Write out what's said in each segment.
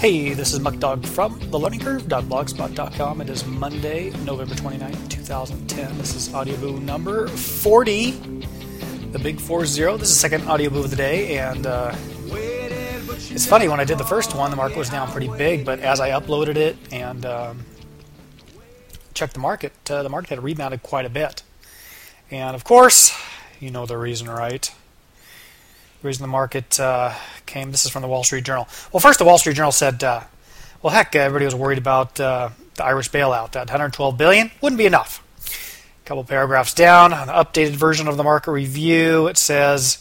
Hey, this is Muckdog from thelearningcurve.blogspot.com. It is Monday, November 29th, 2010. This is Audioboo number 40, the big 40. This is the second Audioboo of the day, and it's funny, when I did the first one, the market was down pretty big, but as I uploaded it and checked the market had rebounded quite a bit. And of course, you know the reason, right? The reason the market came, this is from the Wall Street Journal. Well, first the Wall Street Journal said, well, heck, everybody was worried about the Irish bailout. That $112 billion wouldn't be enough. A couple paragraphs down, on the updated version of the market review, it says,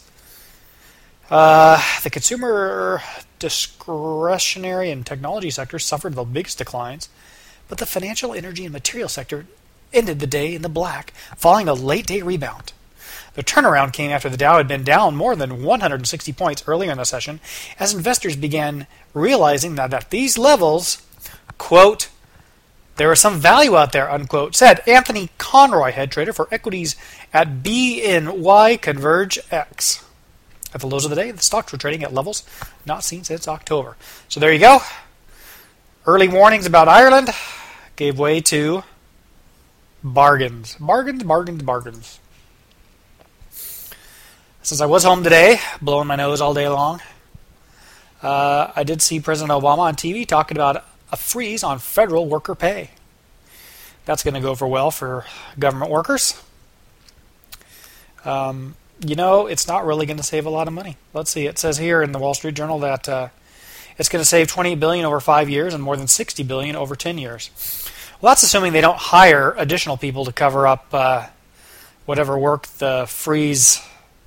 the consumer discretionary and technology sectors suffered the biggest declines, but the financial, energy, and material sector ended the day in the black, following a late-day rebound. The turnaround came after the Dow had been down more than 160 points earlier in the session, as investors began realizing that at these levels, quote, there was some value out there, unquote, said Anthony Conroy, head trader for equities at BNY Converge X. At the lows of the day, the stocks were trading at levels not seen since October. So there you go. Early warnings about Ireland gave way to bargains. Bargains. Since I was home today, blowing my nose all day long, I did see President Obama on TV talking about a freeze on federal worker pay. That's going to go over well for government workers. It's not really going to save a lot of money. Let's see. It says here in the Wall Street Journal that it's going to save $20 billion over 5 years and more than $60 billion over 10 years. Well, that's assuming they don't hire additional people to cover up whatever work the freeze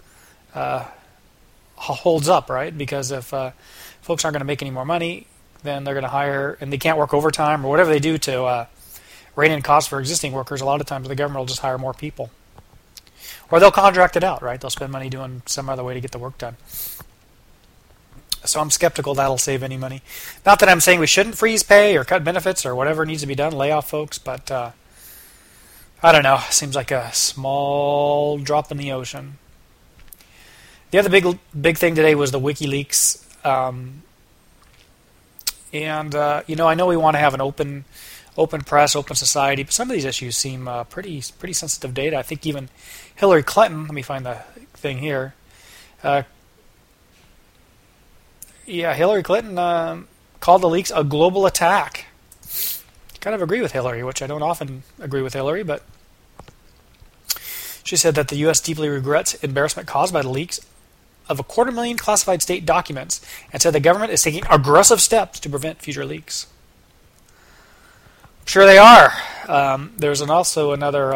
holds up, right? Because if folks aren't going to make any more money, then they're going to hire, and they can't work overtime or whatever they do to rein in costs for existing workers. A lot of times the government will just hire more people. Or they'll contract it out, right? They'll spend money doing some other way to get the work done. So I'm skeptical that'll save any money. Not that I'm saying we shouldn't freeze pay or cut benefits or whatever needs to be done, lay off folks, but I don't know. Seems like a small drop in the ocean. The other big thing today was the WikiLeaks. I know we want to have an open press, open society, but some of these issues seem pretty sensitive data. I think even Hillary Clinton, let me find the thing here. Hillary Clinton called the leaks a global attack. Kind of agree with Hillary, which I don't often agree with Hillary, but she said that the U.S. deeply regrets embarrassment caused by the leaks of 250,000 classified state documents, and said the government is taking aggressive steps to prevent future leaks. Sure they are. There's also another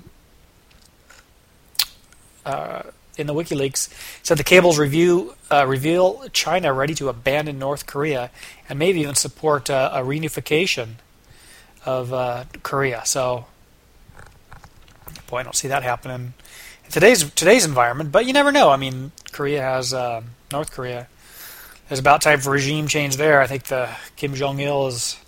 in the WikiLeaks said the cables reveal China ready to abandon North Korea and maybe even support a reunification of Korea. So, boy, I don't see that happening in today's environment. But you never know. I mean, North Korea is about time for regime change there. I think Kim Jong-il is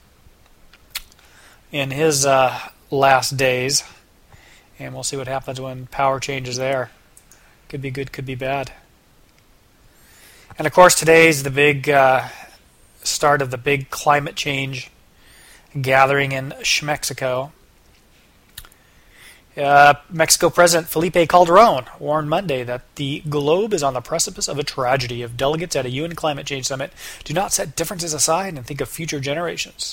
in his last days, and we'll see what happens when power changes there. Could be good, could be bad. And of course, today's the big start of the big climate change gathering in Mexico. Mexico President Felipe Calderón warned Monday that the globe is on the precipice of a tragedy if delegates at a UN climate change summit do not set differences aside and think of future generations.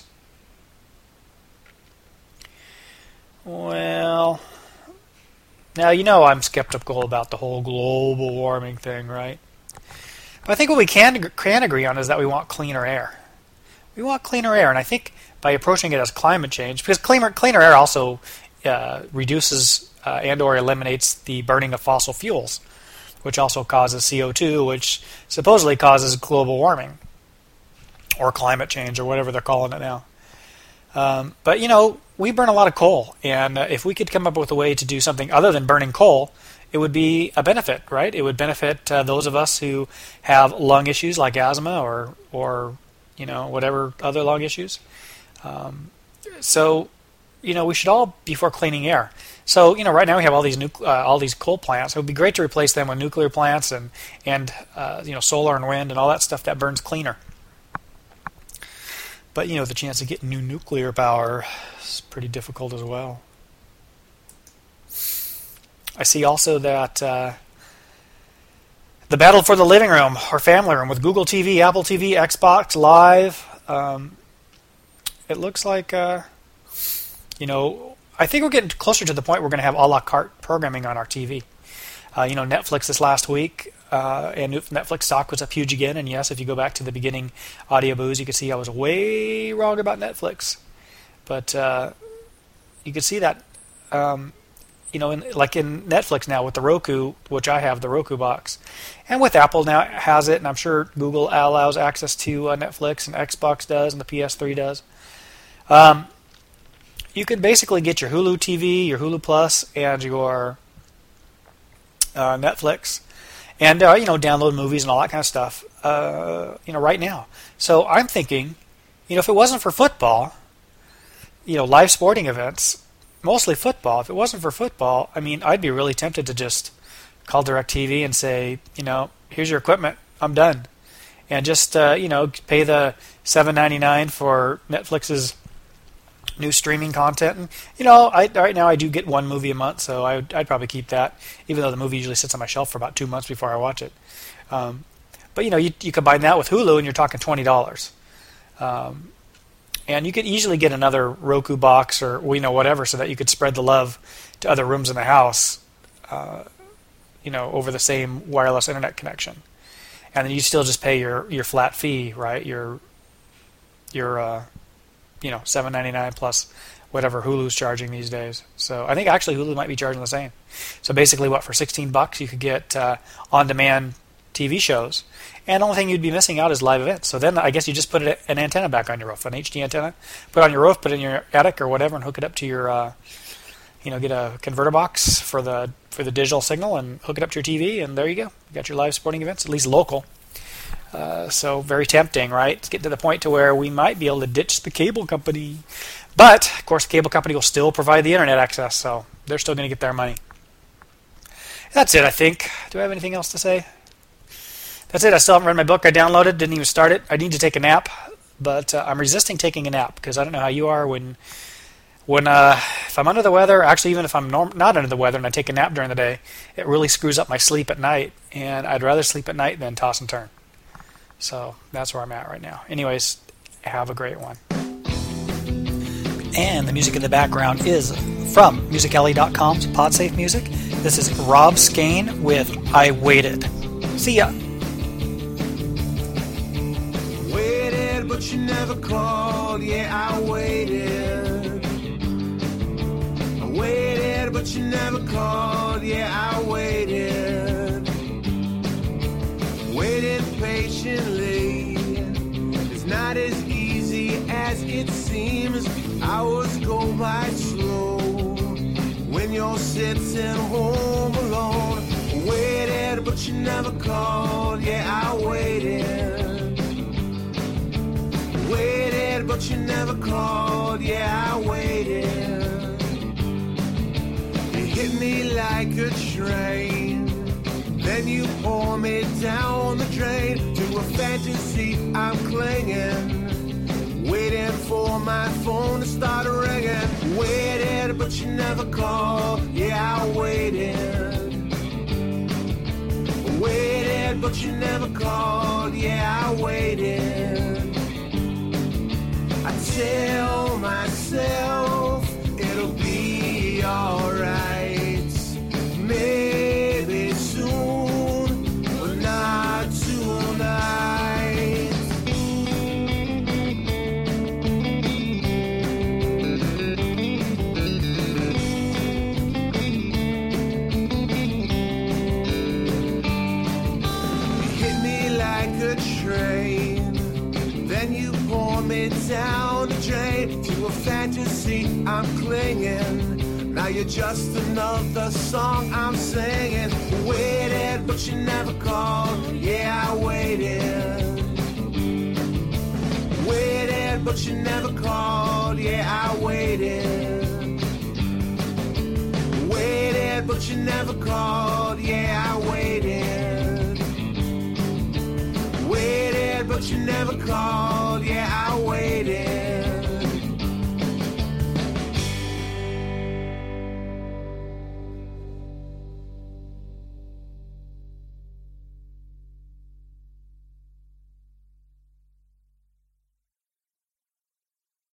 Well, now I'm skeptical about the whole global warming thing, right? But I think what we can agree on is that we want cleaner air. We want cleaner air, and I think by approaching it as climate change, because cleaner air also reduces and or eliminates the burning of fossil fuels, which also causes CO2, which supposedly causes global warming or climate change or whatever they're calling it now. But we burn a lot of coal, and if we could come up with a way to do something other than burning coal, it would be a benefit, right? It would benefit those of us who have lung issues like asthma or whatever other lung issues. So we should all be for cleaning air. So, right now we have all these coal plants. It would be great to replace them with nuclear plants and solar and wind and all that stuff that burns cleaner. But, the chance of getting new nuclear power is pretty difficult as well. I see also that the battle for the living room or family room with Google TV, Apple TV, Xbox Live, it looks like, I think we're getting closer to the point we're going to have a la carte programming on our TV. Netflix this last week, and Netflix stock was up huge again. And yes, if you go back to the beginning audio booze, you can see I was way wrong about Netflix. But you can see that, in Netflix now with the Roku, which I have the Roku box, and with Apple now has it, and I'm sure Google allows access to Netflix, and Xbox does, and the PS3 does. You can basically get your Hulu TV, your Hulu Plus, and your Netflix, and download movies and all that kind of stuff, right now. So I'm thinking, if it wasn't for football, live sporting events, mostly football. If it wasn't for football, I'd be really tempted to just call DirecTV and say, here's your equipment, I'm done, and just pay the $7.99 for Netflix's new streaming content. And right now I do get one movie a month, so I'd probably keep that, even though the movie usually sits on my shelf for about 2 months before I watch it. But you combine that with Hulu, and you're talking $20. And you could easily get another Roku box or whatever, so that you could spread the love to other rooms in the house, over the same wireless internet connection. And then you still just pay your flat fee, right? Your $7.99 plus whatever Hulu's charging these days. So I think actually Hulu might be charging the same. So basically, for $16 you could get on-demand TV shows, and the only thing you'd be missing out is live events. So then I guess you just put an antenna back on your roof, an HD antenna, put it on your roof, put it in your attic or whatever, and hook it up to your, get a converter box for the digital signal and hook it up to your TV, and there you go. You got your live sporting events, at least local. So very tempting, right? It's getting to the point to where we might be able to ditch the cable company. But, of course, the cable company will still provide the internet access, so they're still going to get their money. That's it, I think. Do I have anything else to say? That's it. I still haven't read my book. I downloaded, didn't even start it. I need to take a nap, but I'm resisting taking a nap because I don't know how you are when if I'm under the weather, actually even if I'm not under the weather and I take a nap during the day, it really screws up my sleep at night, and I'd rather sleep at night than toss and turn. So that's where I'm at right now. Anyways, have a great one. And the music in the background is from musicalley.com's PodSafe Music. This is Rob Skane with I Waited. See ya. Waited, but you never called. Yeah, I waited. I waited, but you never called. Yeah, I waited. Waiting patiently is not as easy as it seems. Hours go by slow when you're sitting home alone. Waited, but you never called. Yeah, I waited. Waited, but you never called. Yeah, I waited. You hit me like a train, then you pour me down the drain to a fantasy I'm clinging, waiting for my phone to start ringing. Waited, but you never called. Yeah, I waited. Waited, but you never called. Yeah, I waited. I tell myself it'll be alright. Maybe soon, but not tonight. You hit me like a train, then you pour me down the drain to a fantasy I'm clinging. Now you're just another song I'm singing. Waited, but you never called. Yeah, I waited. Waited, but you never called. Yeah, I waited. Waited, but you never called. Yeah, I waited. Waited, but you never called.